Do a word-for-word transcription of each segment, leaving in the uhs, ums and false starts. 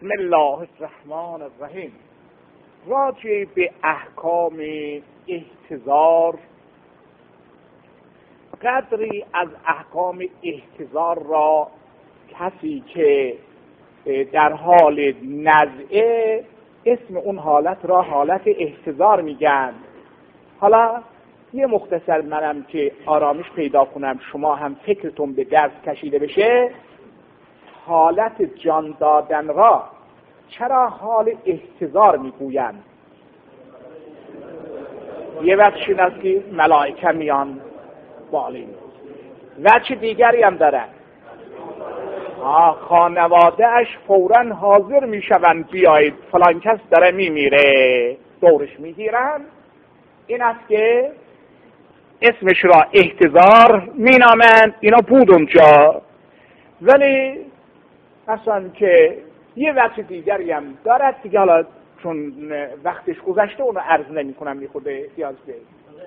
بسم الله الرحمن الرحیم. راجع به احکام احتضار، قدری از احکام احتضار را کسی که در حال نزعه اسم اون حالت را حالت احتضار میگن. حالا یه مختصر منم که آرامش پیدا کنم، شما هم فکرتون به درس کشیده بشه. حالت جان دادن را چرا حال احتضار میگویند؟ یه وقتشون است که ملائکه میان بالین، وجه دیگری هم داره، خانواده اش فوراً حاضر میشوند بیایید فلان کس داره میمیره، دورش میگیرن. این است که اسمش را احتضار مینامند. اینا بود اونجا، ولی اصلا که یه وقت دیگری هم دارد دیگه. حالا چون وقتش گذشته اونو عرض نمی کنم، میخوده احتیاج به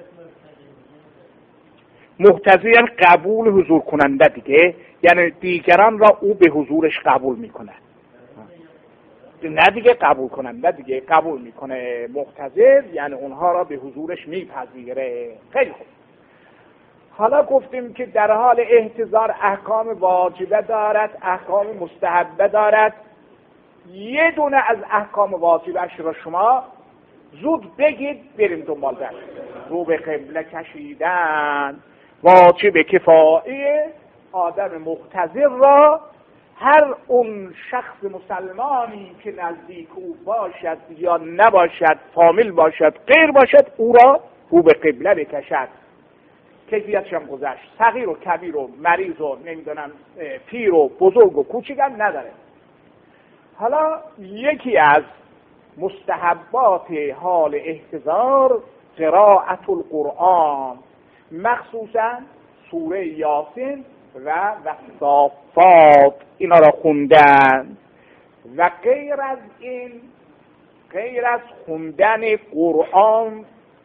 محتضر قبول حضور کننده دیگه، یعنی دیگران را او به حضورش قبول میکنه، نه دیگه قبول کننده دیگه، قبول میکنه. محتضر یعنی اونها را به حضورش میپذیره. خیلی خوب. حالا گفتیم که در حال احتضار احکام واجبه دارد، احکام مستحبه دارد. یه دونه از احکام واجبش را شما زود بگید بریم دنبال دست. رو به قبله کشیدن واجب کفایه آدم محتضر را، هر اون شخص مسلمانی که نزدیک او باشد یا نباشد، فامیل باشد غیر باشد، او را رو به قبله بکشد. کیفیتش هم گذشت. صغیر و کبیر و مریض و نمیدونم پیر و بزرگ و کوچک هم نداره. حالا یکی از مستحبات حال احتضار قرائت القرآن، مخصوصا سوره یاسین و والصافات، اینا را خوندن. و غیر از این، غیر از خوندن قرآن،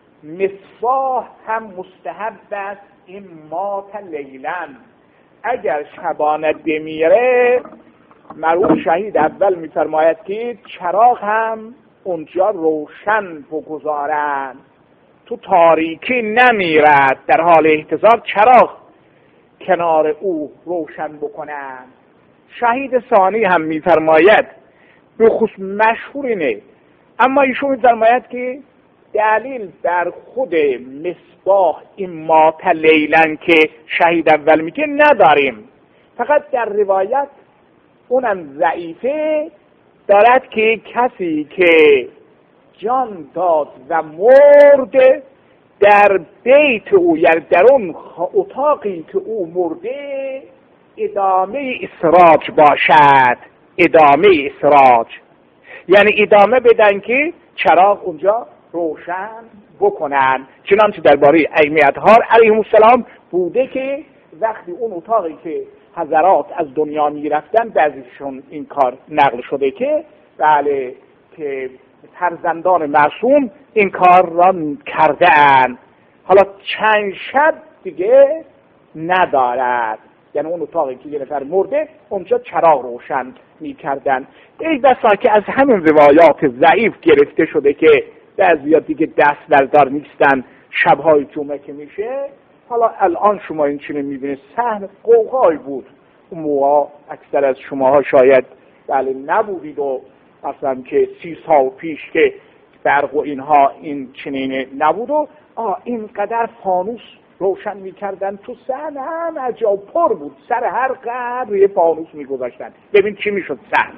مصباح هم مستحب است. این مات لیلن، اگر شبانه بمیره، مرحوم شهید اول میفرماید که چراغ هم اونجا روشن بگذارن، تو تاریکی نمیرد. در حال احتضار چراغ کنار او روشن بکنن. شهید ثانی هم میفرماید، به خصوص مشهور اینه، اما ایشون میفرماید که دلیل در خود مصباح این مات لیلن که شهید اول میگه نداریم، فقط در روایت اونم ضعیفه دارد که کسی که جان داد و مرد در بیت او، یعنی در اون اتاقی که او مرده، ادامه اسراج باشد. ادامه اسراج یعنی ادامه بدن که چراغ اونجا روشن بکنن. چنانچه درباره ائمه اطهار علیهم السلام بوده که وقتی اون اتاقی که حضرات از دنیا می رفتن، بعضیشون این کار نقل شده که بله که فرزندان معصوم این کار را کردن. حالا چند شب دیگه ندارد، یعنی اون اتاقی که یه نفر مرده اونجا چراغ روشن می کردن. ای بسا که از همین روایات ضعیف گرفته شده که بعضیا دیگه دست بردار نیستن شبهای جمعه که میشه. حالا الان شما این چنین میبینید، صحن قوقای بود. اون موقع اکثر از شماها شاید بله نبودید و اصلا که سی سال پیش که برق و اینها این چنین نبود و آه اینقدر فانوس روشن میکردن تو صحن، هم عجب پر بود، سر هر قبر یه فانوس میگذاشتن. ببین چی میشد صحن.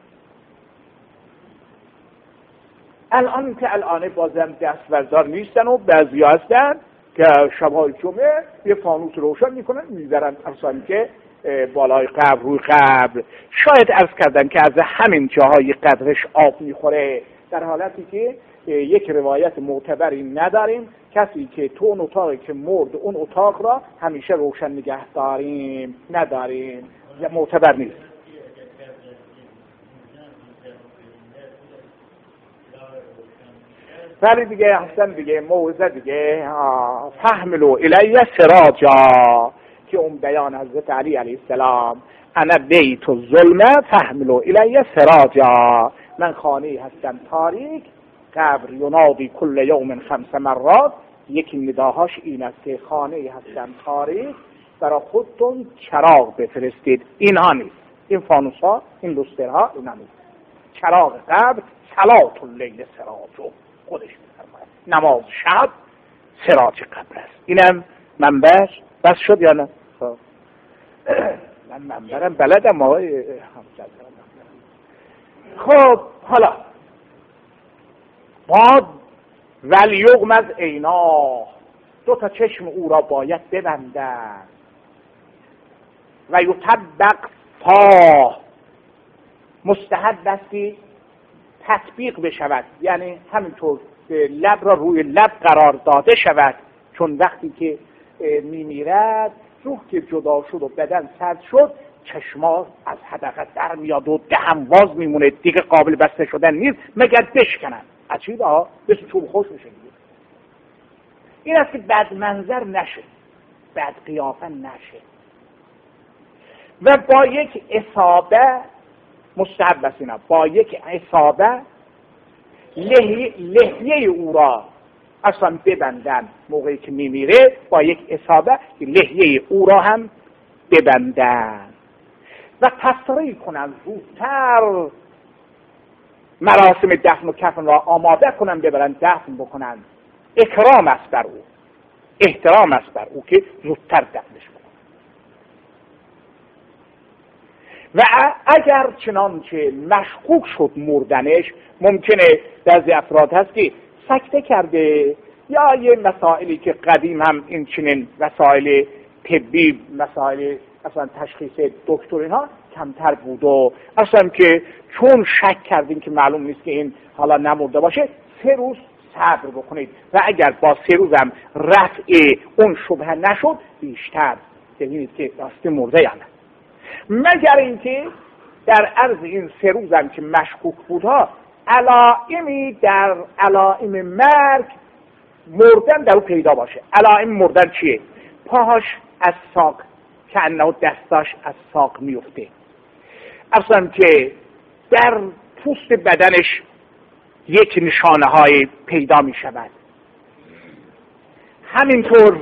الان که الان بازم دست بردار نیستن و بعضی هستن که شبهای جمعه یه فانوس روشن میکنن میذارن اصلا که بالای قبر روی قبر. شاید عرض کردن که از همین جاهای قدرش آب میخوره، در حالتی که یک روایت معتبری نداریم کسی که تو اون اتاقی که مرد اون اتاق را همیشه روشن نگه داریم، نداریم، معتبر نیست. ولی دیگه احسن دیگه موعظه دیگه، فهملو الیه سراجا، که اون بیان حضرت علی علیه السلام انا بیت الظلمه فحملوا الی سراجا، من خانه هستم تاریک، قبر ینادی کل یوم خمس مرات، یکی نداهاش این است که خانه هستم تاریک، برای خودتون چراغ بفرستید. اینها نیست، این فانوس ها، این لوسترها، اینا نیست. چراغ قبر صلات اللیل سراج، خودش میفرماید نماز شب سراج قبر است. اینم منبعش بس شد یا نه؟ خب من منبرم بلدم آقای همزد. خب حالا باد ولیغمض عیناه، دو تا چشم او را باید ببندند، و یطبق فاه، مستحب استی تطبیق بشود، یعنی همینطور لب را روی لب قرار داده شود، چون وقتی که میمیرد روح که جدا شد و بدن سرد شد، چشما از حدقه در میاد و دهن باز میمونه، دیگه قابل بسته شدن نیست مگر بشکنن. عجیبه ها، بسید چوب خوش میشه. این است که بد منظر نشه، بد قیافه نشه، و با یک اصابه مستحب است اینا، با یک اصابه لحیه, لحیه او را اصلا ببندن، موقعی که میمیره با یک اصابه لحیه او را هم ببندن و تسریع کنن، زودتر مراسم دفن و کفن را آماده کنن، ببرن دفن بکنن. اکرام است بر او، احترام است بر او که زودتر دفنش بکنن. و اگر چنانچه مشکوک شد مردنش، ممکنه بعضی افراد هست که سکته کرده، یا یه مسائلی که قدیم هم این چنین مسائل طبی، مسائل اصلا تشخیص دکتر اینها کمتر بود و اصلا که چون شک کردیم که معلوم نیست که این حالا نمرده باشه، سه روز صبر بکنید و اگر با سه روز هم رفع اون شبهه نشد، بیشتر ببینید که راستی مرده یا نه. مگر اینکه در عرض این سه روز هم که مشکوک بودها، علائمی در علائم مرگ مردن در او پیدا باشه. علائم مردن چیه؟ پاهاش از ساق که انه دستاش از ساق میفته، اصلا که در پوست بدنش یک نشانه های پیدا می شود. همینطور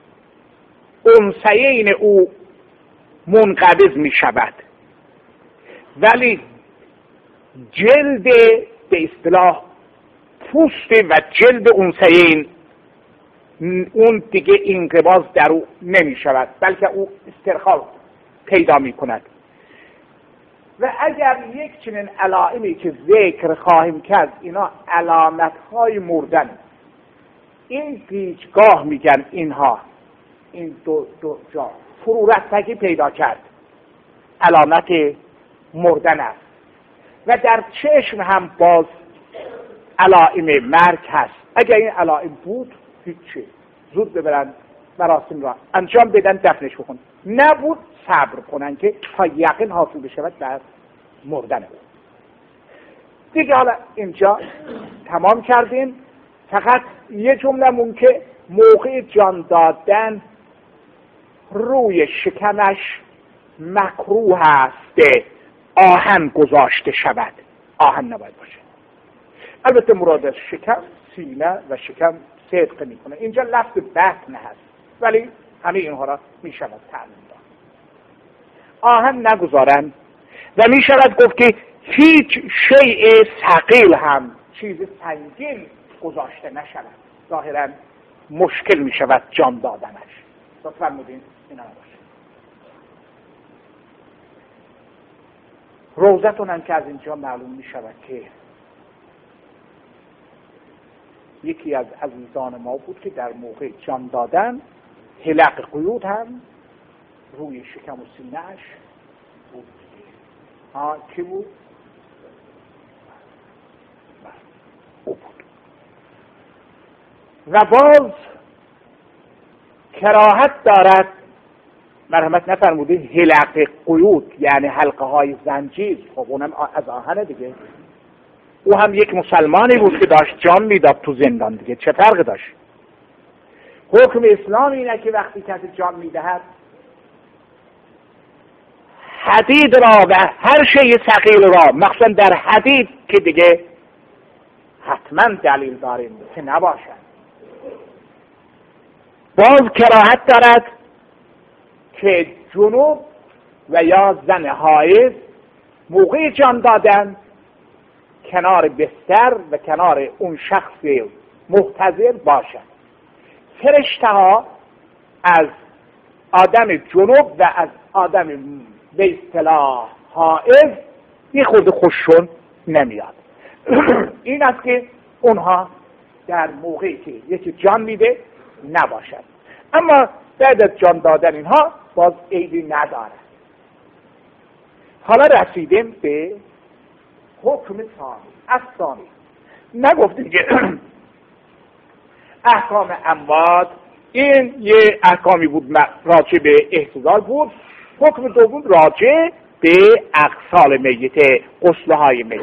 انثیین او منقبض می شود، ولی جلد به اصطلاح پوست و جلد انثیین اون دیگه انقباض در او نمی شود، بلکه او استرخاء پیدا می کند. و اگر یک چنین علائمی که ذکر خواهیم کرد، اینا علامت های مردن، این پیچگاه میگن اینها، این دو, دو جا فرورفتگی پیدا کرد، علامت مردن است. و در چشم هم باز علائم مرگ هست. اگر این علائم بود هیچی، زود ببرن مراسم را انجام بدن، دفنش بکن. نبود صبر کنن که تا یقین حاصل بشود در مردن بود. دیگه حالا اینجا تمام کردیم. فقط یه جمله مون که موقع جان دادن روی شکمش مکروه است آهن گذاشته شود، آهن نباید باشه. البته مراد از شکم سینه و شکم صدق میکنه، اینجا لفظ بطن هست، ولی همه اینها را میشود تعلیم داد. آهن نگذارن و میشود گفت که هیچ شیء ثقیل هم، چیز سنگین گذاشته نشود، ظاهرا مشکل میشود جان دادنش. تو فرمودین اینا نباشه. روزتون هم که از اینجا معلوم میشود که یکی از عزیزان ما بود که در موقع جان دادن حلق قیود هم روی شکم و سینه‌اش بود. ها کی بود؟ او بود. و باز کراهت دارد، مرحمت نفرموده، حلق قیود یعنی حلقه های زنجیر. خب اونم از آهنه دیگه. او هم یک مسلمانی بود که داشت جان میداد تو زندان دیگه، چه فرق داشت؟ حکم اسلام اینه که وقتی کسی جان میدهد حدید را و هر شی ثقیل را، مخصوصا در حدید که دیگه حتما دلیل داریم که نباشد. باز کراهت دارد که جنوب و یا زن حایض موقع جان دادن کنار بستر و کنار اون شخص محتضر باشد. فرشته ها از آدم جنوب و از آدم به اصطلاح حائض یه خورده خوششون نمیاد. این است که اونها در موقعی که یکی جان میده نباشد. اما بعد از جان دادن اینها باز عیبی نداره. حالا رسیدیم به حکم ثانی. الثانی نگفتیم که احکام اموات این یه احکامی بود راجع به احتضار بود. حکم دوم راجع به اغسال میت، غسل‌های میت.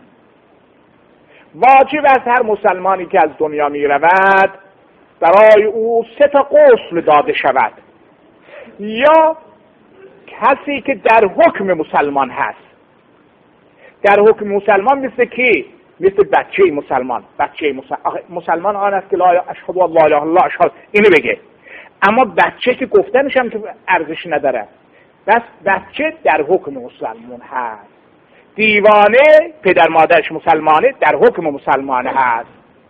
واجب است هر مسلمانی که از دنیا می رود برای او سه تا غسل داده شود، یا کسی که در حکم مسلمان هست. در حکم مسلمان مثل کی؟ مثل بچه مسلمان. بچه مسلمان, مسلمان آن است که لا اشهد و لا اله الا الله اشهد، اینو بگه. اما بچه که گفتنش هم که ارزش نداره. بس بچه در حکم مسلمان هست. دیوانه پدر مادرش مسلمانه در حکم مسلمان هست.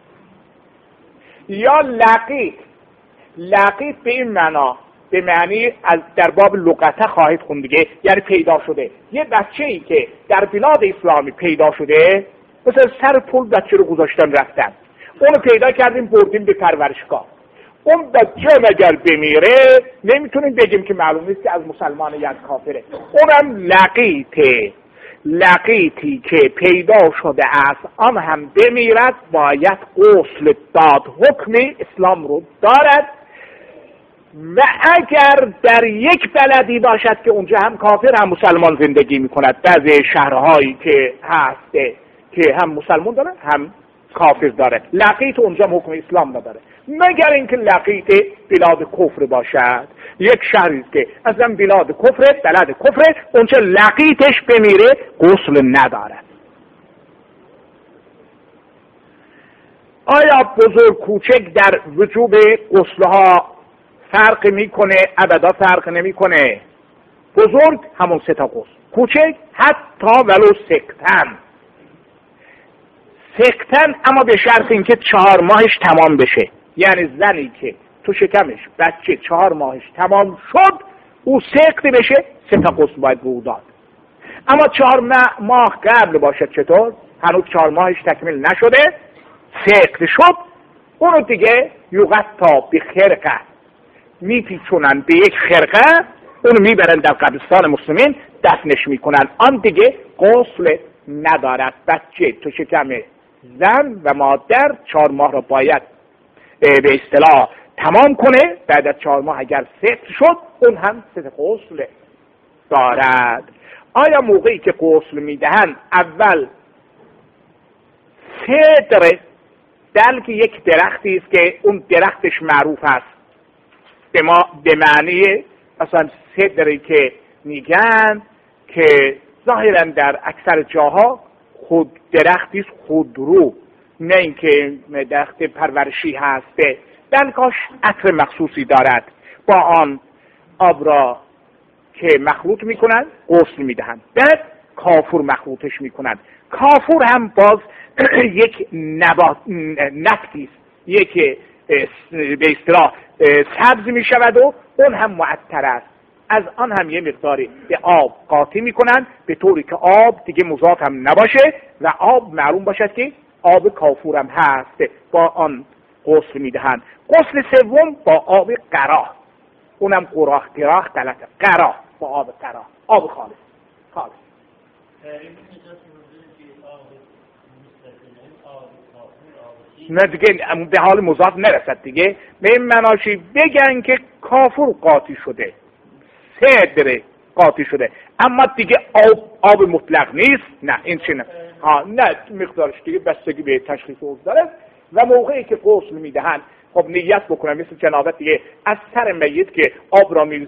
یا لقیط. لقیط به این معنا، به معنی از در باب لغت خواهید خوند دیگه، یعنی پیدا شده. یه بچه‌ای که در بلاد اسلامی پیدا شده، مثلا سر پول بچه رو گذاشتن رفتن، اونو پیدا کردیم بردیم به پرورشگاه. اون بچه اگر بمیره نمیتونیم بگیم که معلوم نیست که از مسلمان یا از کافره. اونم لقیطه. لقیطی که پیدا شده است آن هم بمیرد باید غسل داد. حکم اسلام رو دارد. و اگر در یک بلدی باشد که اونجا هم کافر هم مسلمان زندگی میکند، بعضی شهرهایی که هست که هم مسلمان داره هم کافر داره، لقیط اونجا حکم اسلام نداره، مگر اینکه لقیط بلاد کفر باشد. یک شهری که اصلا بلاد کفر، بلد کفر، اونجا لقیطش بمیره غسل ندارد. آیا بزرگ کوچک در وجوب غسلها فرق میکنه؟ ابدا فرق نمیکنه. بزرگ همون سه تا غسل، کوچک حتی ولو سکتن. سکتن اما به شرط اینکه چهار ماهش تمام بشه. یعنی زنی که تو شکمش بچه چهار ماهش تمام شد او سکت بشه، سه تا غسل باید به او داد. اما چهار ماه قبل باشد، چطور؟ هنوز چهار ماهش تکمیل نشده، سکت شد، اونو دیگه یغطا بخرقه، میپیچونن به یک خرقه، اونو میبرن در قبرستان مسلمین دفنش میکنن. آن دیگه غسل ندارد. بچه تو شکم زن و مادر چهار ماه را باید به اصطلاح تمام کنه. بعد از چهار ماه اگر سکت شد اون هم سه غسل دارد. آیا موقعی که غسل میدهن اول صدر دلک یک درختی است که اون درختش معروف است به ما به معنی مثلا صدری که میگن که ظاهرا در اکثر جاها خود درختی است خودرو، نه اینکه درخت پرورشی هست. دلکاش عطر مخصوصی دارد. با آن آب را که مخلوط میکنند غسل میدهند. بعد کافور مخلوطش میکنند. کافور هم باز یک نبات نبتی است، یک به اصطلاح سبز میشود و اون هم معطر است. از آن هم یه مقداری به آب قاطی میکنن به طوری که آب دیگه مضاف هم نباشه و آب معلوم باشد که آب کافور هم هست. با آن غسل میدهند. غسل سوم با آب قراه، اونم قراخ قراخ غلطه، قراه با آب قراه، آب خالص خالص. نه دیگه به حال مضاف نرسد دیگه. به این مناشی بگن که کافور قاطی شده، صدر قاطی شده، اما دیگه آب آب مطلق نیست. نه این چه نه ها نه مقدارش دیگه بستگی به تشخیص او داره. و موقعی که غسل میدهن خب نیت بکنن مثل جنابت دیگه، از سر میت که آب را میریزه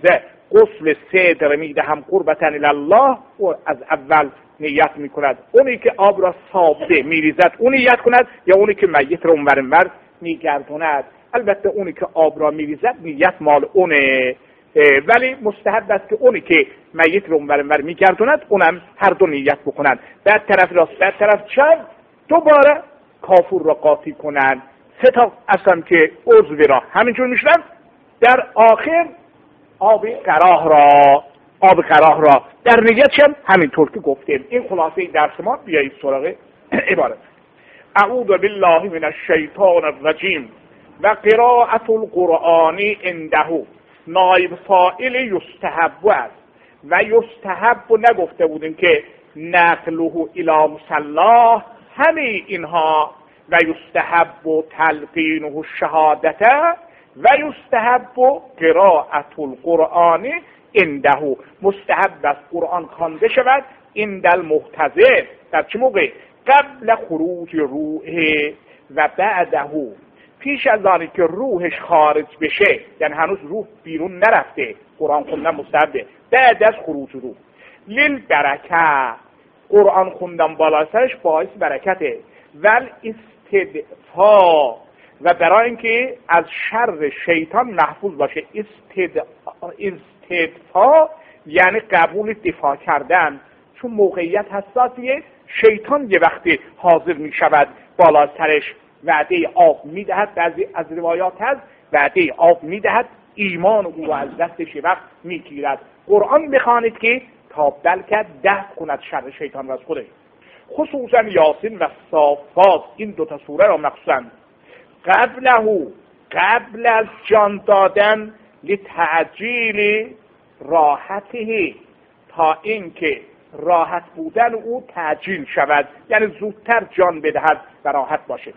غسل صدر میدهم قربتن الله و از اول نیت میکند. اونی که آب را سابه میریزد اون نیت کند یا اونی که میت را اونور اونور میگردوند؟ البته اونی که آب را میریزد نیت مال اونه، ولی مستحب است که اونی که میت را اونور اونور میگردوند اونم هر دو نیت بکنند. بعد طرف راست بعد طرف چپ دوباره کافور را قاطی کنند. سه تا اصلا که عضو را همینجور میشنن. در آخر آب قراه را آب قراه را در نیتش هم همینطور که گفتیم. این خلاصه درس ما. بیایید سراغ عبارت. اعوذ بالله من الشیطان الرجیم و قراءة القرآن عنده نایب فاعل یستحب است و یستحب نگفته بودیم که نقله الی مصلاه، همه اینها و یستحب و تلقینه الشهادته و یستحب قراءة القرآن عنده، مستحب است قرآن خوانده شود عند المحتضر. در چه موقع؟ قبل خروج روحه و بعده، پیش از آنی که روحش خارج بشه، یعنی هنوز روح بیرون نرفته قرآن خوندن مستحبه. بعد از خروج روح لیل برکه، قرآن خوندن بالا سرش باعث برکته. ول استدفاع، و برای اینکه از شر شیطان محفوظ باشه. استد... استدفاع یعنی قبول دفاع کردن، چون موقعیت حساسیه. شیطان یه وقتی حاضر می شود بالا سرش وعده آب می دهد، بعضی از روایات هست وعده آب می دهد، ایمان او از دستش وقت می گیرد. قرآن بخوانید که تا بلکه دفع کند شر شیطان را از خودش. خصوصا یاسین و صافات، این دوتا سوره را مخصوصا قبله، قبل از جان دادن، لتعجیل راحته، تا اینکه راحت بودن او تعجیل شود، یعنی زودتر جان بدهد و راحت باشه.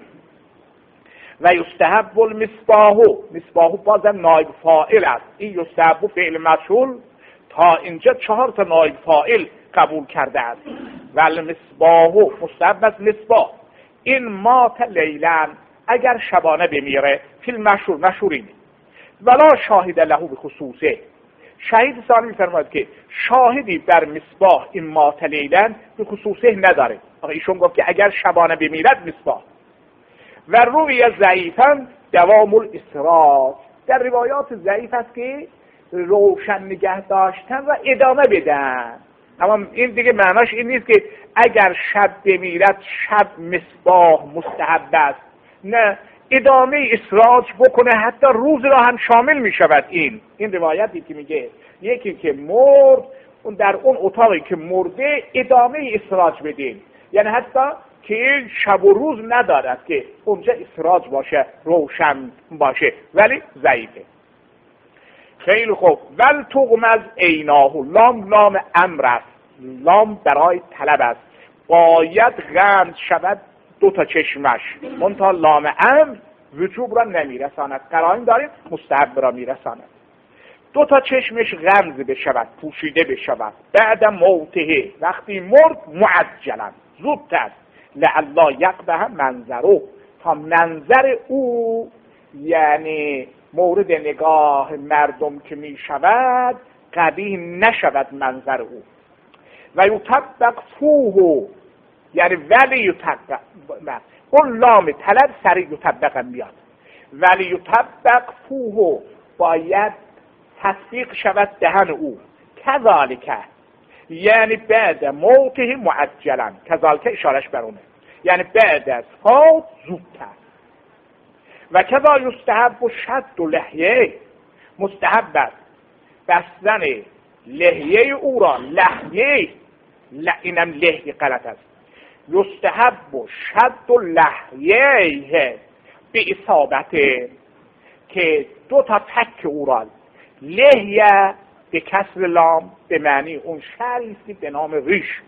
و یستحب المصباح، مصباح بازم نایب فاعل است. این یستحب فعل مفعول تا اینجا چهار تا نایب فاعل قبول کرده است. و المصباح مستحب است مصباح. این مات لیلن، اگر شبانه بمیره، فیلم مشهور مشهورین ولا شاهد له به خصوصه، شهید ثانی میفرماید که شاهدی بر مصباح این مات لیلن به خصوصه نداره. ایشون گفت که اگر شبانه بمیرد مصباح. و روی ضعیفا دوام الاسراج، در روایات ضعیف است که روشن نگه داشتن و ادامه بدن. اما این دیگه معناش این نیست که اگر شب بمیرد شب مصباح مستحب است، نه، ادامه اسراج بکنه حتی روز را هم شامل می شود. این این روایتی که میگه یکی که مرد اون در اون اتاقی که مرده ادامه اسراج بدین، یعنی حتی که شب و روز ندارد که اونجا اسراج باشه روشن باشه، ولی ضعیفه. خیلی خوب. ول تغمز عیناه، لام لام امر است، لام برای طلب است. باید غمز شود دو تا چشمش، منتها لام امر وجوب را نمیرساند، قرائن داریم مستحب را میرساند. دو تا چشمش غمز بشود، پوشیده بشود. بعد موته، وقتی مرد، معجلا زودتر، لعلا یقبح منظره، تا منظر او یعنی مورد نگاه مردم که می شود قبیح نشود منظر او. و یطبق فوه، یعنی ولی یطبق، اون لام طلب سری یطبق میاد. ولی یطبق فوه، باید تصدیق شود دهن او. کذالک یعنی بعد موته معجلا، کذالک اشارش برونه یعنی بعد از فوت زودتر. و کذا یستحب شد لحیه، مستحب است بستن لحیه او را، لحیه اینم لحیه غلط است، یستحب شد لحیه به اصابت، که دو تا تک او را، لحیه به کسر لام به معنی اون شریفی به نام ریش،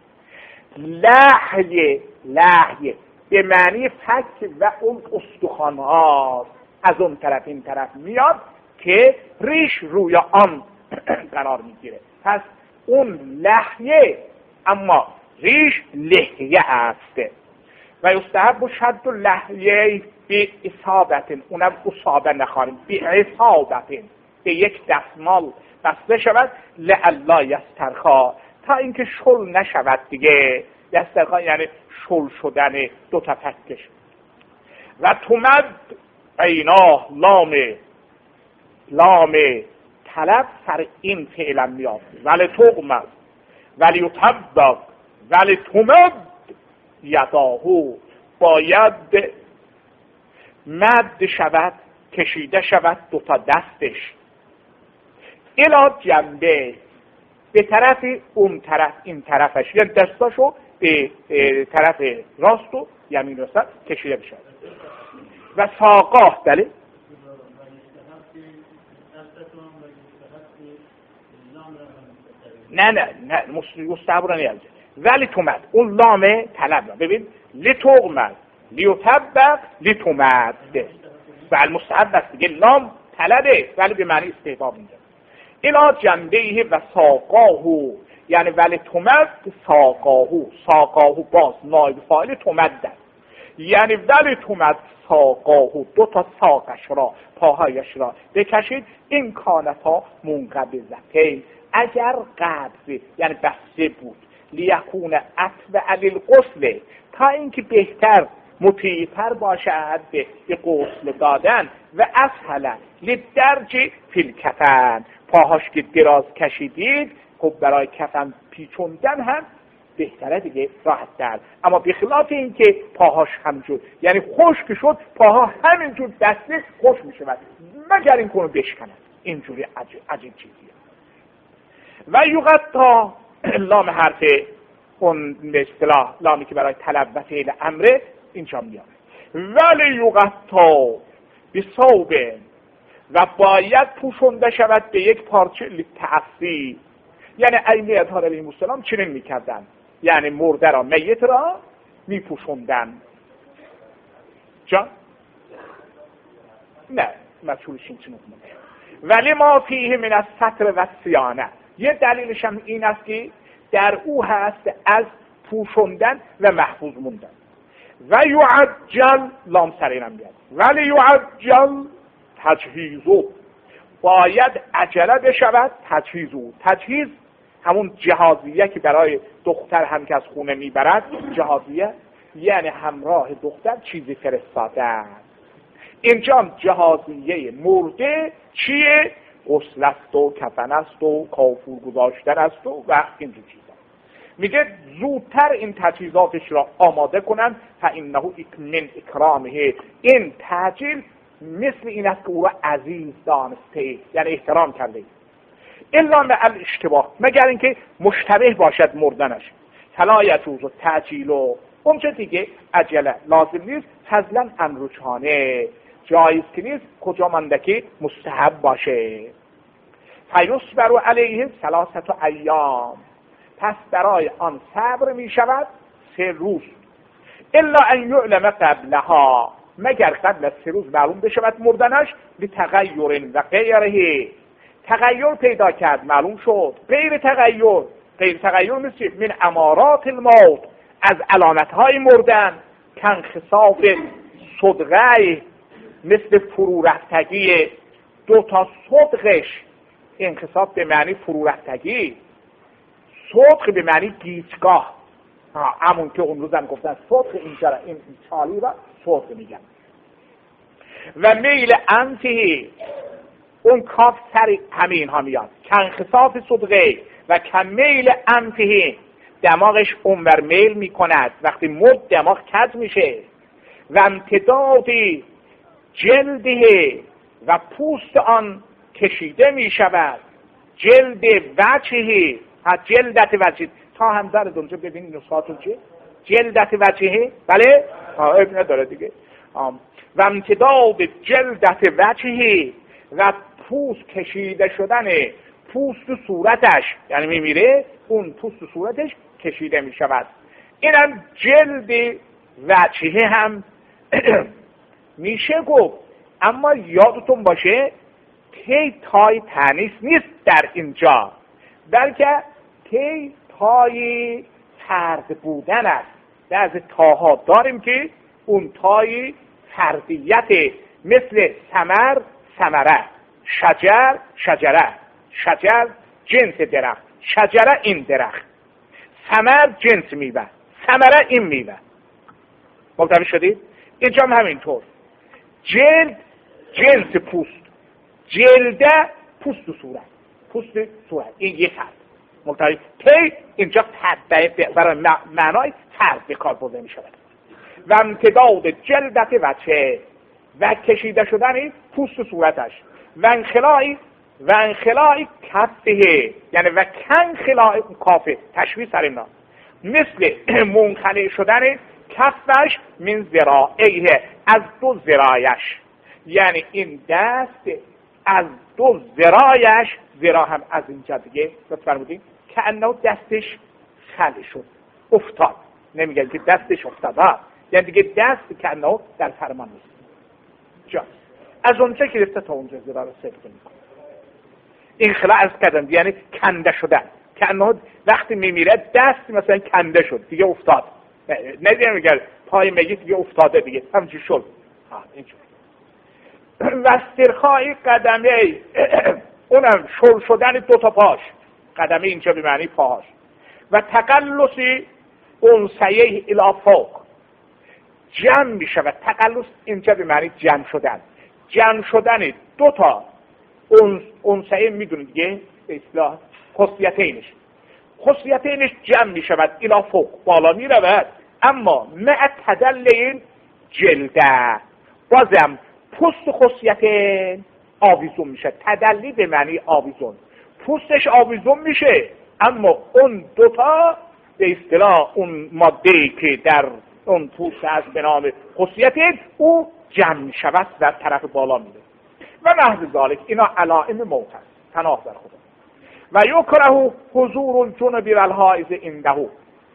لحیه لحیه به معنی فک و اون استخوان ها از اون طرف این طرف میاد که ریش روی آن قرار میگیره. پس اون لحیه، اما ریش لحیه است. و یستحب شد لحیه به اصابت، اونم اصابه نخوانیم، به اصابت به یک دستمال بسته شود لئلا یسترخا، تا اینکه شل نشود دیگه. یسترخا یعنی شل شدن دو تا پکش. و تومد عیناه لام لام طلب سر این فعلا میاد ولی تغمد ولی یطبق ولی تومد یداهو، باید مد شود کشیده شود دو تا دستش الی جنبه، به طرف اون طرف این طرفش، یعنی دستاشو به طرف راست و یمین و سر کشیده بشه. و ساقاه دله نه نه نه مستحب را نیازه. ولی تومد اون لام طلب را ببین، لتغمد لیطبق لتومد و المستحب است دیگه، لام طلبه ولی به معنی استحباب اینجا. الی جنبه و ساقاهو، یعنی ولی تومد ساقاهو، ساقاهو باز نایب فاعل تومد ده، یعنی ولی تومد ساقاهو، دو تا ساقش را پاهایش را بکشید. این کانتا منقبضتین، اگر قبض یعنی بسته بود، لیکون اتبع للغسل، تا اینکه بهتر مطیع‌تر باشد به غسل دادن، و اسهل للدرج فی الکفن، پاهاش که دراز کشیدید خب برای کفن پیچوندن هم بهتره دیگه، راحت تر. اما بخلاف این که پاهاش همجور یعنی خشک شد، پاها همینجور دسته خشک میشه مگر این کنو بشکند، اینجوری عجیب, عجیب چیزیه. و یغطا لام حرف اون به اصطلاح لامی که برای طلب و فعل امره اینجا میاد. ولی یغطا بثوب، و باید پوشونده شود به یک پارچه للتعصی، یعنی ائمه اطهار علیهم السلام چنین میکردن، یعنی مرده را میت را میپوشوندن. جان نه مجهولش این چنین ولی ما فیه من الستر و الصیانه، یه دلیلش هم این است که در او هست از پوشوندن و محفوظ موندن. و یعجل لام سرینم بیاد، ولی یعجل تجهیزو، باید عجله بشود تجهیزو. تجهیز همون جهازیه که برای دختر هم که از خونه میبرد، جهازیه یعنی همراه دختر چیزی فرستاده. اینجا جهازیه مرده چیه؟ غسل است و کفن است و کافور گذاشتن است و و اینجور چیزا. میگه زودتر این تجهیزاتش را آماده کنن، فانه من اکرامه، این تعجیل مثل این است که او را عزیز دانسته، یعنی احترام کرده. الا مع الاشتباه، مگر اینکه مشتبه باشد مردنش، فلا یجوز تعجیل، و اونجا دیگه عجله لازم نیست. فضلا امرچانه جایز که نیست، کجا مانده که مستحب باشه. فیصبر علیه ثلاثه ایام، پس برای آن صبر می شود سه روز. الا ان یعلم قبلها، مگر قبل از سه روز معلوم بشود مردنش، به تغییر و غیره، تغییر پیدا کرد معلوم شد، غیر تغییر، غیر تغییر مثل من امارات الموت، از علامتهای مردن، کانخساف صدغه، مثل فرو رفتگی دو تا صدغش، انخساف به معنی فرو رفتگی، صدغ به معنی گیجگاه، همون که اون روزم گفتن صدغ اینجا این چالی را صدغ میگن. و میل انفهی، اون کاف سر همین ها میاد، کانخساف صدغه و کمیل انفهی، دماغش اونور میل میکند، وقتی مرد دماغ کج میشه. و امتدادی جلده، و پوست آن کشیده میشود، جلد وجهه، ها جلدت وجهه، تا هم دارد اونجا ببینید نسخاتون چیه؟ جلدت وجهه، بله؟ ها ابن نداره دیگه. آم. و امتداد جلدت وجهه، و پوست کشیده شدن پوست صورتش، یعنی میمیره اون پوست صورتش کشیده میشود. اینم جلد وجهه هم میشه گفت، اما یادتون باشه تی تای تانیث نیست در اینجا، بلکه تی تای فرد بودن است. بعضی تاها داریم که اون تای فردیت، مثل ثمر ثمره، شجر شجره، شجر جنس درخت، شجره این درخت، ثمر جنس میوه، ثمره این میوه. متوجه شدید؟ اینجا هم همینطور. جلد جنس پوست، جلده پوست و صورت، پوست صورت، این یک حرف. متوجه؟ پی اینجا برای معنای فرد به کار برده می شود. و امتداد جلدت وجه، و کشیده شدن پوست و صورتش، و انخلاعی و انخلاعی کفه، یعنی و کن خلاع کافه، تشویه سر اینا، مثل منخلع شدن کفش من ذراعیه، از دو ذراعش، یعنی این دست از دو ذراعش، ذراع هم از اینجا دیگه لطفاً فرمودین که انه دستش خلع شد، افتاد. نمیگن که دستش افتاد ها، یعنی دیگه دست که انه در فرمان نیست. جا از اونجا که گرفته تا اونجا ذراع رو صدق میکنه. این خلع از کردن یعنی کنده شدن، که انه وقتی میمیره دست مثلا کنده شد دیگه افتاد، نه میگه پای میت دیگه افتاده دیگه همچی شد. ها اینجور. و استرخای قدمه، اونم شل شدن دو تا پاش، قدمه اینجا به معنی پاهاش. و تقلصی انسیه الی فوق، جمع می شود. تقلص اینجا به معنی جمع شدن، جمع شدن دو تا انسیه میدونید دیگه به اصطلاح خصیتینش، خصیتینش جمع می شود الی فوق، بالا می رود. اما مع تدلین جلده، بازم پوست خصیت آویزون میشه. تدلی به معنی آویزون، پوستش آویزون میشه، اما اون دوتا به اصطلاح اون ماده‌ای که در اون پوست از به نام خصیت او جمع میشود و طرف بالا میره. و نحو ذالک، اینا علائم موت است، پناه در خدا. و یکره حضور الجنب والحائض عنده،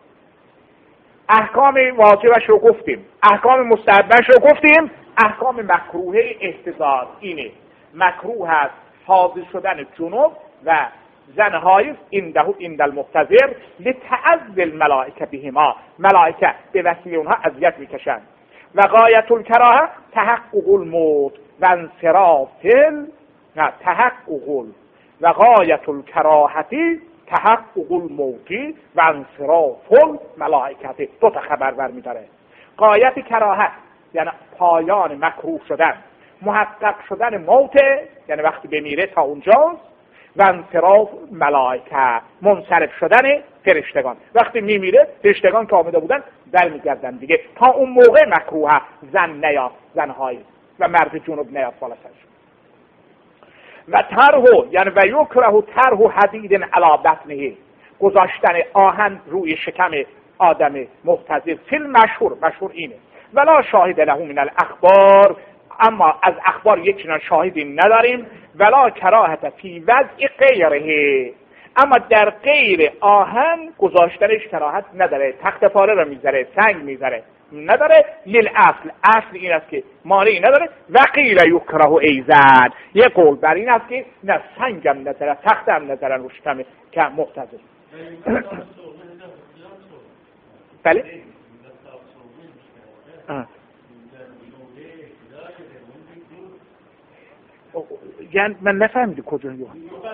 احکام واجبش رو گفتیم، احکام مستحبش رو گفتیم. احکام مکروه احتضار اینه، مکروه است حاضر شدن جنوب و زن حایض عنده عند المحتضر لتعذ الملائکه بهما، ملائکه به وسیله اونها اذیت میکشند. و غایت الکراهه تحقق الموت و انصراف نه تحقق و غایت الکراهتی تحقق الموتی و انصراف الملائکه، دو تا خبر برمی‌داره. غایت کراهت یعنی پایان مکروه شدن، محقق شدن موت یعنی وقتی بمیره تا اونجاست. و انصراف ملائکه، منصرف شدن فرشتگان، وقتی میمیره فرشتگان که آمده بودن در میگردن دیگه، تا اون موقع مکروه زن نیاد، زنهای و مرد جنوب نیاد بالا سرش. و ترهو یعنی و یکره ترهو حدید علی بطنه، گذاشتن آهن روی شکم آدم محتضر. فیل مشهور، مشهور اینه. ولا شاهد له من الاخبار، اما از اخبار یک چنان شاهدی نداریم. ولا کراهت فی وضع غیره، اما در غیر آهن گذاشتنش کراهت نداره. تخت پاره رو میذاره، سنگ میذاره نداره. للاصل، اصل این است که مانعی نداره. و قیل یکره ایزن، یه قول بر این است که نه سنگم نداره، تختم نداره رو شکم که محتضر. بله یعنی من نفهمیدم کجا یو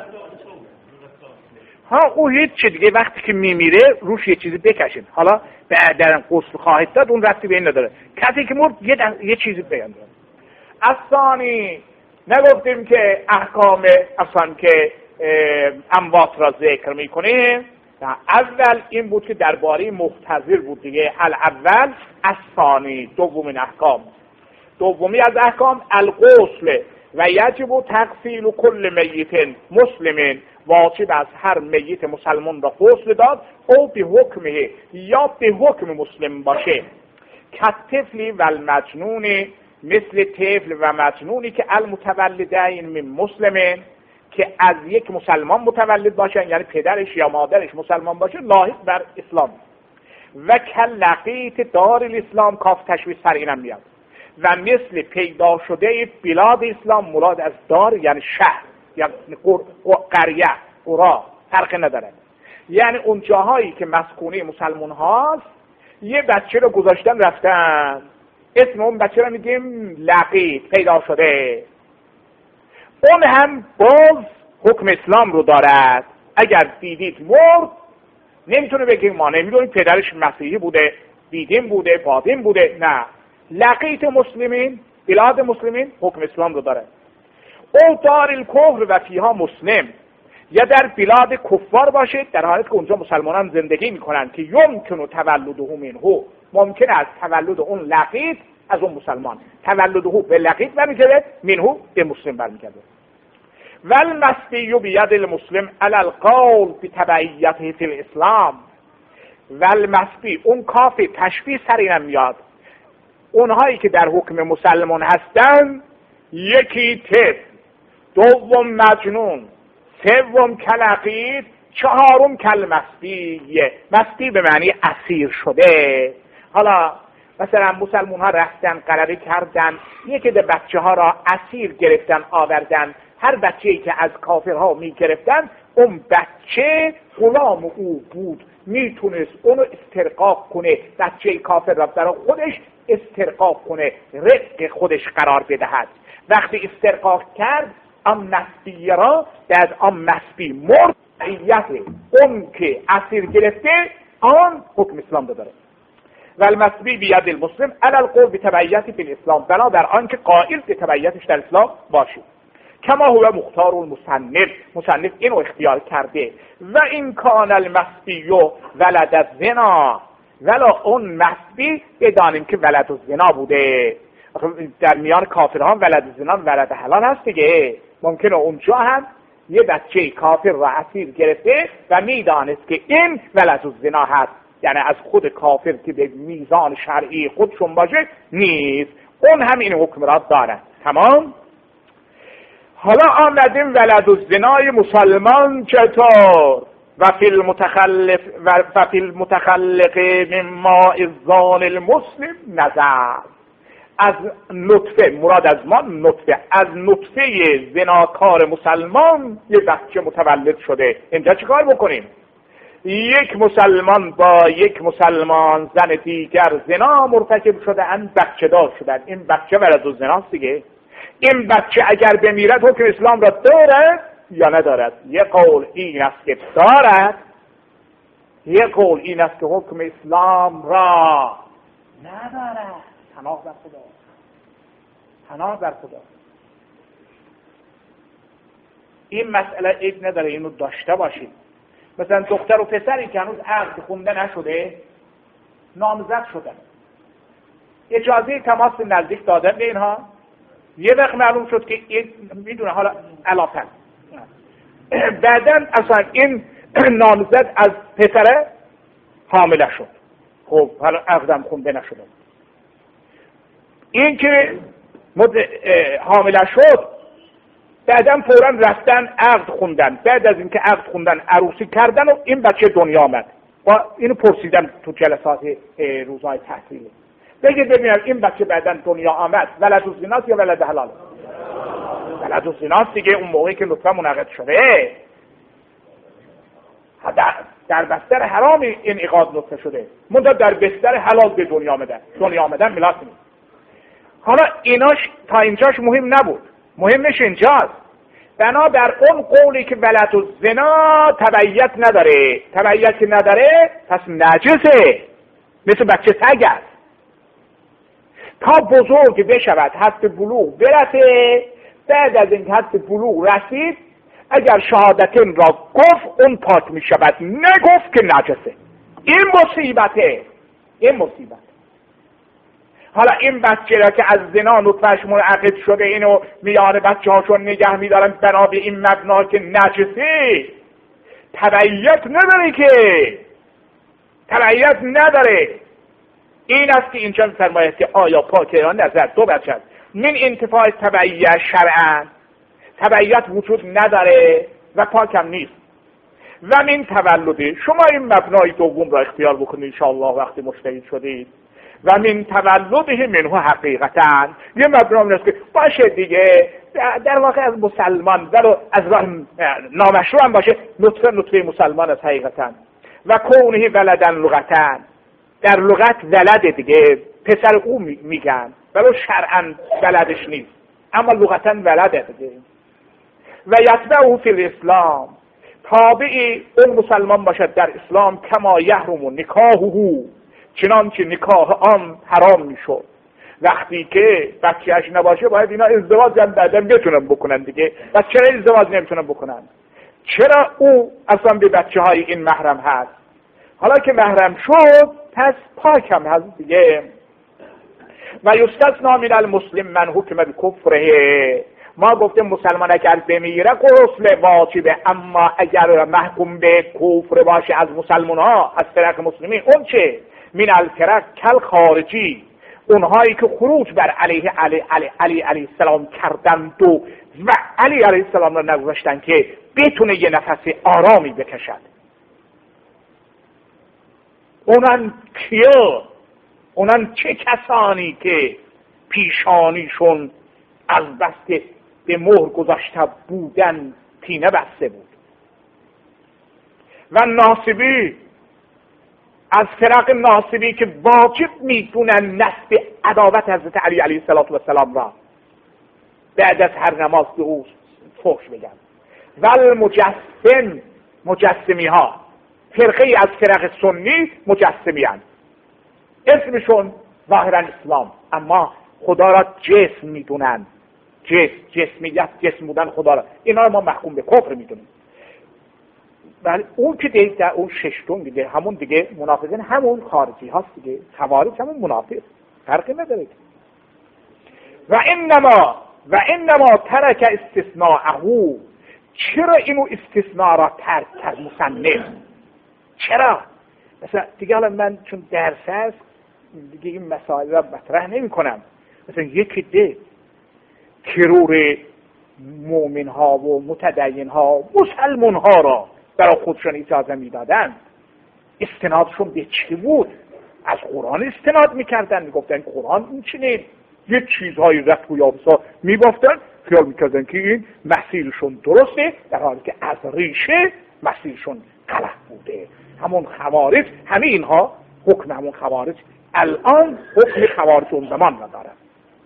ها او هیچ چی دیگه، وقتی که میمیره روش یه چیزی بکشین. حالا بعدن غسل خواهد داد، اون ربطی به این نداره. کسی که مرد یه, یه چیزی بیان داره. اصانی نگفتیم که احکام اصلا که اموات را ذکر میکنه. اول این بود که درباره محتضر بود دیگه. الاول الثانی، دومین احکام. دومی از احکام الغسل و یجب تغسیل کل میت مسلم، واجب از هر میت مسلمان را غسل داد. او به حکمه، یا به حکم مسلم باشه. کالطفل و المجنون، مثل طفل و مجنونی که المتولدین من مسلمین، که از یک مسلمان متولد باشن، یعنی پدرش یا مادرش مسلمان باشه، لاحق بر اسلام. و کلقیت دار الاسلام، کاف تشویش سر اینم میاد. و مثل پیدا شده بلاد اسلام، مراد از دار یعنی شهر یا قریه، قرا، فرق نداره. یعنی اون جاهایی که مسکونه مسلمان هاست، یه بچه رو گذاشتن رفتن، اسم اون بچه رو میگیم لقیت، پیدا شده. اون هم باز حکم اسلام رو دارد. اگر دیدید مرد نمیتونه بگه ما نمیدونیم پدرش مسیحی بوده، بیدین بوده، بادین بوده. نه، لقیت مسلمین، بلاد مسلمین حکم اسلام رو داره. او دار الکفر و فیها مسلم، یا در بلاد کفار باشه در حالت که اونجا مسلمانان زندگی میکنن که یمکن تولده منه، ممکن است تولد اون لقیت از اون مسلمان، تولده به لقیت برمیگرده، منه به مسلم برمیگرده. والمسبی بید المسلم علی القول بتبعیته فی الاسلام. والمسبی اون کاف تشبیه سر اینم میاد، اونهایی که در حکم مسلمان هستن، یکی طفل، دوم مجنون، سوم کلقید، چهارم کلمسبی. مسبی به معنی اسیر شده. حالا مثلا مسلمان ها رفتن غلبه کردن، یکی ده بچه ها را اسیر گرفتن آوردن، هر بچه‌ای که از کافرها می گرفتن اون بچه غلام او بود، میتونست اونو استرقاق کنه، بچه کافر را برای خودش استرقاق کنه، رزق خودش قرار بدهد. وقتی استرقاق کرد ام مسبی را در ام مسبی مرد، اون که اسیر گرفته آن حکم اسلام داره. و المسبی بید المسلم علی القول بتبعیتی فی الاسلام، بنا در آن که قائل به تبعیتش در اسلام باشید. کما هو مختار المصنف، مصنف اینو اختیار کرده. و این کان المسبی ولد الزنا، ولا اون مسبی بدانیم که ولد الزنا بوده. در میان کافران ولد الزنا ولد حلال هست دیگه، ممکنه اونجا هم یه بچه کافر را اسیر گرفته و میدانست که این ولد الزنا هست، یعنی از خود کافر که به میزان شرعی خودشون باشه نیست، اون هم این حکم را داره. تمام. حالا آمدیم ولد الزنای مسلمان چطور؟ و فی المتخلف و فی المتخلق من ماء الزان المسلم نظر. از نطفه، مراد از ما نطفه، از نطفه زناکار مسلمان یه بچه متولد شده. اینجا چیکار بکنیم؟ یک مسلمان با یک مسلمان زن دیگر زنا مرتکب شده اند، بچه دار شدن. این بچه ولد الزناست دیگه. این بچه اگر بمیرد حکم اسلام را دارد یا ندارد؟ یک قول این است که دارد، یک قول این است که حکم اسلام را ندارد. پناه بر خدا، پناه بر خدا. این مسئله عیب نداره، اینو داشته باشید. مثلا دختر و پسری که هنوز عقد خونده نشده نامزد شدن، اجازه تماس نزدیک دادن به اینها. یه وقت معلوم شد که این میدونه حالا علافن، بعدن اصلا این نامزد از پسره حامله شد. خب حالا عقدم خونده نشده. این که حامله شد بعدم فوراً رفتن عقد خوندن. بعد از اینکه عقد خوندن عروسی کردن و این بچه دنیا آمد. با اینو پرسیدن تو جلسات روزهای تحصیلی، بگید ببینم این بچه بعدن دنیا آمد ولد الزناست یا ولد حلال؟ ولد الزناست دیگه. اون موقعی که نطفه منعقد شده در, در بستر حرام این عقاد نطفه شده، منتها در بستر حلال به دنیا آمدن. دنیا آمدن میلاد نیست. حالا ایناش تا اینجاش مهم نبود، مهمش اینجاست. بنابر اون قولی که ولد الزنا تبعیت نداره، تبعیت نداره پس نجسه، مثل بچه سگ است. تا بزرگ بشود، حد بلوغ برسه، بعد از این حد بلوغ رسید اگر شهادتین را گفت اون پاک می شود، نگفت که نجسه. این مصیبته، این مصیبت. حالا این بچه را که از زنا نطفه‌اش منعقد شده اینو میان بچه هاشون نگه میدارن بنا به این مبنا که نجسه، تبعیت نداره، که تبعیت نداره. این است که اینجا فرماید که آیا پاکه یا نظر دو بچه من انتفاع تبعیت شرعا، تبعیت وجود نداره و پاکم نیست. و من تولده، شما این مبنای دوم را اختیار بکنید انشاءالله وقتی مجتهد شدید. و من تولده منه حقیقتا، یه مبنام است که باشه دیگه در واقع از مسلمان ولو از راه نامشروع هم باشه، نطفه نطفه مسلمان از حقیقتا. و کونه ولدن لغتن، در لغت ولده دیگه، پسر او میگن ولو شرعا ولدش نیست، اما لغتا ولده دیگه. و یتبعه فی الاسلام، تابع اون مسلمان باشد در اسلام، کما یحرم نکاحه، چنانچه نکاح آن حرام میشد. وقتی که بچه‌اش نباشه باید اینا ازدواج هم بعداً بتونن بکنن دیگه. و چرا ازدواج نمیتونن بکنن؟ چرا او اصلا به بچه های این محرم هست؟ حالا که محرم شد پس پاک هم هست دیگه. و یستثنا من المسلم من حکم بکفره، ما گفتیم مسلمان اگر بمیره غسل واجبه، اما اگر محکوم به کفر باشه از مسلمان ها، از فرق مسلمین، اون چه؟ من الفرق کل خارجی، اونهایی که خروج بر علیه علی علی علی علیه السلام کردند و و علی علیه السلام را نگذاشتن که بتونه یه نفس آرامی بکشد. اونان کیا؟ اونان چه کسانی که پیشانیشون از بسته به مهر گذاشته بودن پینه بسته بود. و ناصبی، از فرق ناصبی که واجب میدونن نسب عداوت حضرت علی علیه السلام را بعد از هر نماز به او فحش بگن. و المجسم، مجسمی ها، فرقه از فرق سنی مجسمی هستند، اسمشون ظاهرا اسلام اما خدا را جسم میدونن، جسم، جسمیت، جسم بودن خدا را، اینا را ما محکوم به کفر میدونیم. ولی اون که دیگه اون ششتون دیگه همون دیگه منافقین همون خارجی هاست دیگه، خوارج همون منافق، فرقی نداره. و انما و انما ترک استثناءه، چرا اینو استثناء را ترک کرد مصنف؟ چرا؟ مثلا دیگه حالا من چون درس هست دیگه این مسائل را مطرح نمی کنم. مثلا یکی ده ترور مؤمن ها و متدین ها مسلمان ها را برای خودشون اجازه میدادن، استنادشون به چی بود؟ از قرآن استناد میکردن، میگفتن قرآن این چنین یه چیزهای رفت و یابسا میگفتن، خیال میکردن که این مسیرشون درسته، در حالی که از ریشه مسیرشون غلط بوده. همون خوارج، همه اینها حکم همون خوارج الان حکم خوارج اون زمان ندارن.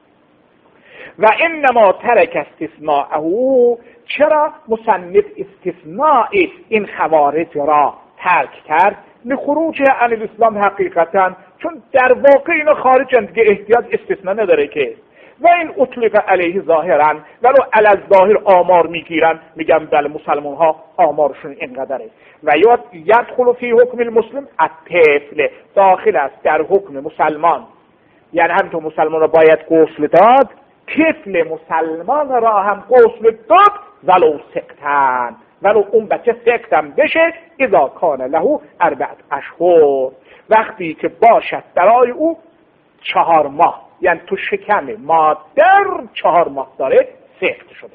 و انما ترک استثناءه، چرا مصنف استثناء این خوارج را ترک کرد؟ لخروج عن الاسلام حقیقتا، چون در واقع اینا خارجن دیگه، احتیاج استثناء نداره که. و این اطلق علیه ظاهرا، ولو علی ظاهر آمار میگیرن، میگن بله مسلمان ها آمارشون اینقدره. و یا یدخل فی حکم المسلم الطفل، داخل است در حکم مسلمان، یعنی همینطور مسلمان را باید غسل داد، طفل مسلمان را هم غسل داد، ولو سقطن، ولو اون بچه سقطم بشه، اذا کان له اربعت اشهر، وقتی که باشد برای او چهار ماه، یعنی تو شکم مادر چهار ماه داره سقط شده.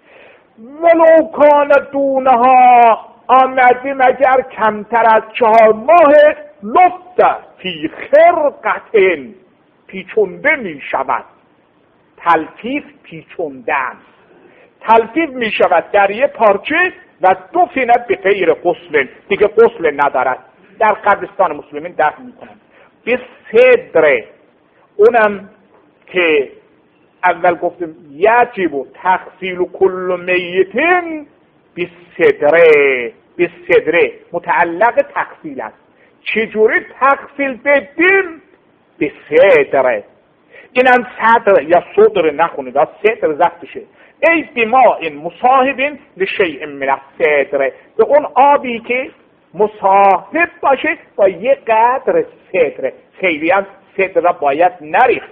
ولو کان دونها، آمده مگر کمتر از چهار ماه، لفت فی خرقتن، پیچونده می شود. تلفیف پیچوندن، تلفیف می شود در یه پارچه و دو فینت به غیر غسل، دیگه غسل ندارد، در قبرستان مسلمین دفن می کنند. به صدر، اونم که اول گفتم یجب و تغسیل کل میتین به صدره، به صدره متعلق تغسیل است. چجوری تغسیل بدیم؟ به صدره. اینم صدر یا صدر نخونید، صدر زفتشه. ای بما این مصاحبین لشیء من الصدر، به اون آبی که مصاحب باشه با یه قدر صدر، خیلی هم صدر را باید نریخت.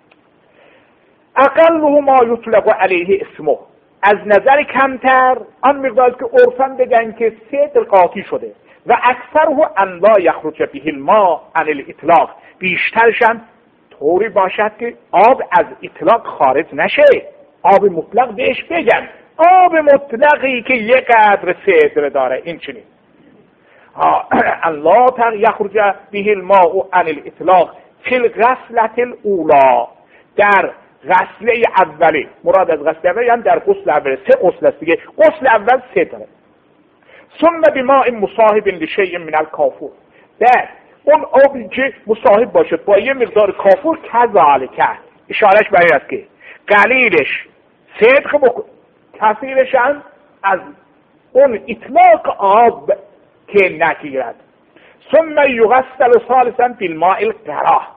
اقله ما یطلق علیه اسمه، از نظر کمتر آن مقدار که عرفاً بگن که صدر قاطی شده، و اکثره ان لا یخرج به الماء عن الاطلاق، بیشترشم طوری باشد که آب از اطلاق خارج نشه، آب مطلق بهش بگن، آب مطلقی که یه قدر صدر داره، این چنین الله تعالی یخرج به الماء عن الاطلاق فی الغسلة الاولی، در غسله اولی، مراد از غسله اولی یعنی در غسل اولی، سه غسل است دیگه، غسل اول صدره. ثم بماء مصاحب لشیء من الکافور، بعد اون آبی که مصاحب باشد با یه مقدار کافور، کذالک، اشارش به این است که قلیلش صدق بکن، کثیرش هم از اون اطلاق آب که نگیرد. ثم یغسل ثالثا بالماء القراه،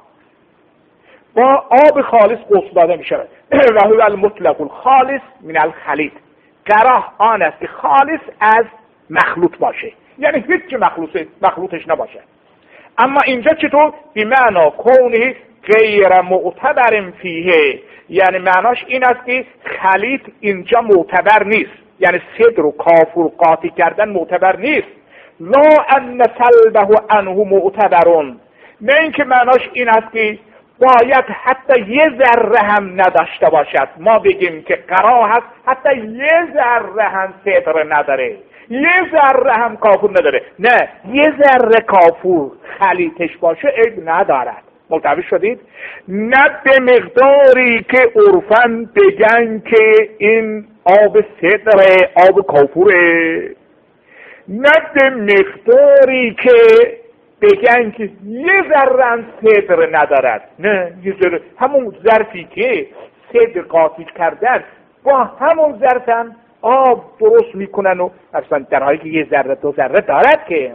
با آب خالص غسل داده می شود. و هو المطلق الخالص من الخلیط. قراه آن است که خالص از مخلوط باشه، یعنی هیچ مخلوط مخلوطش نباشه. اما اینجا چطور؟ بمعنی کونه غیر معتبر فیه، یعنی معناش این است که خلیط اینجا معتبر نیست، یعنی صدر و کافور قاطی کردن معتبر نیست. لا ان سلبه عنه معتبرون، نه اینکه معناش این است که باید حتی یه ذره هم نداشته باشد. ما بگیم که قراه هست حتی یه ذره هم صدر نداره، یه ذره هم کافور نداره، نه یه ذره کافور خلیطش باشه عیب ندارد. متوجه شدید؟ نه به مقداری که عرفاً بگن که این آب صدره، آب کافوره، نه به مقداری که بگن که یه ذره هم صدر ندارد، نه یه ذره، همون ظرفی که صدر قاطی کردن با همون ظرف هم آب درست میکنن و اصلا در حالی که یه ذره دو ذره دارد که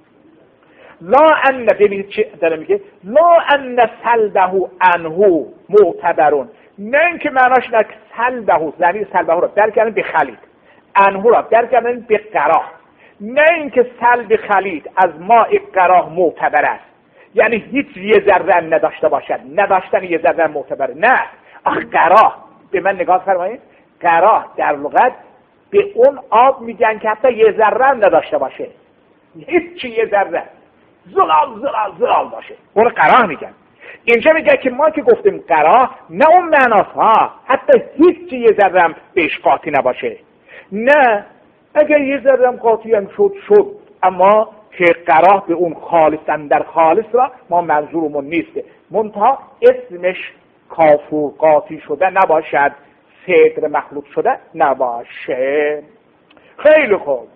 لا ان، ببینید چه داره میگه، لا ان سلبه عنه معتبرون، نه اینکه معناش نه سلبه، یعنی سلبه را در کردن به خلیط، عنه را در کردن به قراه، نه اینکه سلب خلیط از ماء قراه معتبر است، یعنی هیچ یه ذره نداشته باشد، نداشتن یه ذره معتبر، نه. آخ قراه، به من نگاه فرمایید، قراه در لغت به اون آب میگن که حتی یه ذره نداشته باشه، هیچ یه ذره زلال زلال زلال باشه، اون قراه میگن. اینجا میگه که ما که گفتیم قراه، نه اون معناست ها، حتی هیچ یه ذره هم بهش قاطی نباشه، نه اگر یه ذره هم قاطی هم شد شد، اما که قراه به اون خالصن در خالص را ما منظورمون نیست، منتها اسمش کافور قاطی شده نباشد، صدر مخلوط شده نباشه. خیلی خوب،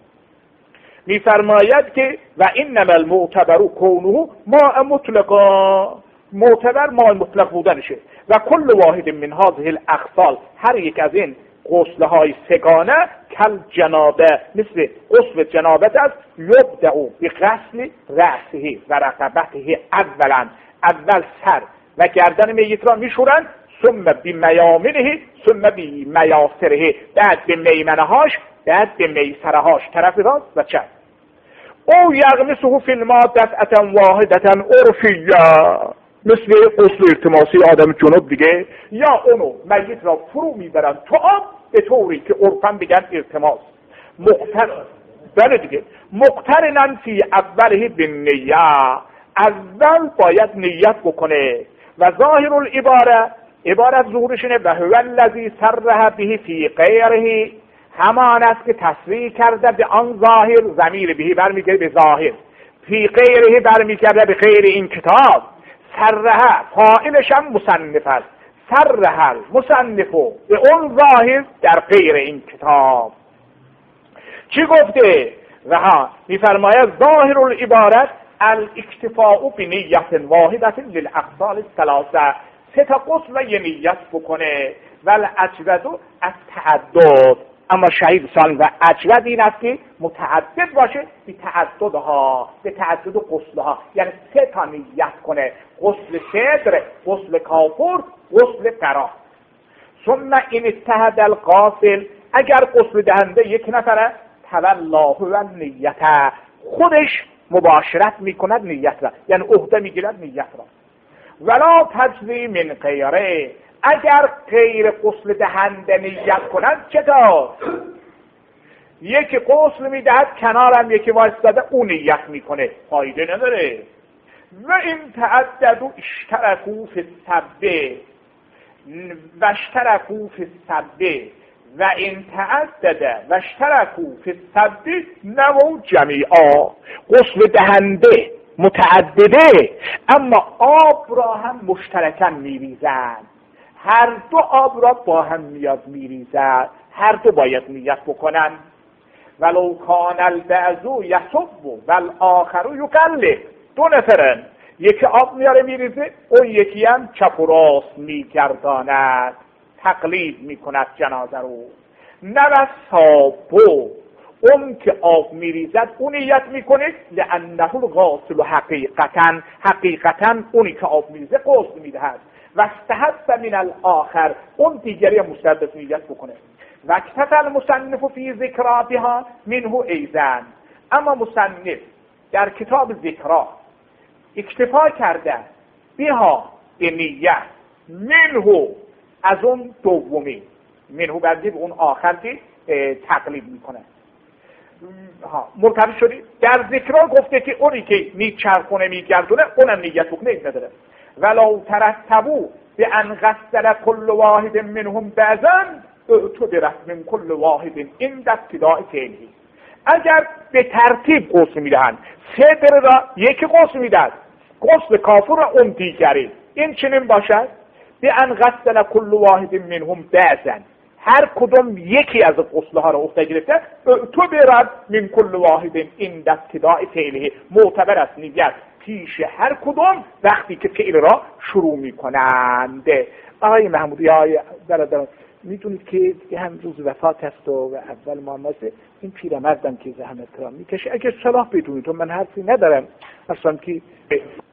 میفرماید که و انما المعتبر کونه ماء مطلقا، معتبر ماء مطلق بودنشه. و کل واحد من هذه الاخصال، هر یک از این غسل های سگانه کل جنابه، مثل غسل جنابت است، یبدأ بغسل رأسه و رقبته، اولا اول سر و گردن میت را میشورند، ثم بمیامنه ثم بمیاسره، بعد به میمنه هاش، بعد به میسره هاش، طرف راست و چپ. او یغمسه فی الماء دفعة واحدة عرفیه، مثل غسل التماسی آدم جنوب دیگه، یا اونو میت را فرو میبرن تو آب به طوری که عرفاً بگن التماس، مقتر بله دیگه، مقترنن فی اوله بالنیه، اول باید نیت بکنه. و ظاهر العباره، عبارت ظهورشونه و هو الذی صرح به فی غیره، همان است که تصریح کرده به آن ظاهر، ضمیر به برمیگرده به ظاهر، فی غیره برمیگرده به غیر این کتاب. صرح فاعلش هم مصنف است، صرح مصنفو به اون ظاهر در غیر این کتاب. چی گفته؟ و ها میفرماید ظاهر العبارت الاکتفاء بنیت واحدت للاغسال الثلاثه، سه تا غسل و یه نیت بکنه. ول اجود از تعدد، اما شهید سالم و اجود این است که متعدد باشه، به تعددها، به تعدد غسلها، یعنی سه تا نیت کنه، غسل صدر، غسل کافور، غسل قراه. ثم این اتحد الغاسل، اگر غسل دهنده یک نفره، تولاه و نیت، خودش مباشرت میکند نیت را، یعنی عهده میگیرد نیت را. ولا تجزی من غیره، اگر غیر غسل دهنده نیت کند چطور؟ یکی غسل میدهد کنارم یکی وایستاده اون نیت میکنه، فایده نداره. و این تعدد و اشترکو فی السبه و اشترکو فی السبه و این تعدد و اشترکو فی السبه نمو جمیعا، غسل دهنده متعدده اما آب را هم مشترکاً میریزند، هر دو آب را با هم نیاز میریزد، هر دو باید نیت بکنن. ولو کان البعض یصب والآخر یقلب، دو نفرن، یکی آب میاره میریزه، اون یکی هم چپ و راست میگرداند، تقلید میکند جنازه رو. نه صابو اون که آب میریزد اون نیت میکنه لانه الغاسل حقیقتا حقیقتا اونی که آب میریزه غسل میدهد و استحب من الاخر اون دیگری مستحب نیت بکنه. و اکتفى المصنف فی ذکر بها منه ایضا اما مصنف در کتاب ذکرها اکتفا کرده بها به نیت منه از اون دومی منه بعدی به اون آخر که تقلیب میکنه. ها مرتبط شدی در ذکرها گفته که اونی که میچرخونه میگردونه اونم نیت بکنه نداره. ولو ترتبو به ان غسل کل واحد منهم بعضا تو درست من کل واحد این ابتداء فعلی. اگر به ترتیب غسل میدهند سه دره را یکی غسل میدهد غسل کافر را اون دیگری این چنین باشد به ان غسل کل واحد منهم بعضا هر کدوم یکی از غسلها را عهده گرفته تو برد من کل واحد این ابتداء فعلی معتبر است نیت پیش هر کدوم وقتی که فعل را شروع میکنند. آقای محمودی آقای برادران میدونید که دیگه هم روز وفات هست و, و اول محمد این پیرمردم که زحمت را میکشه اگه صلاح بدونید و من حرفی ندارم اصلا که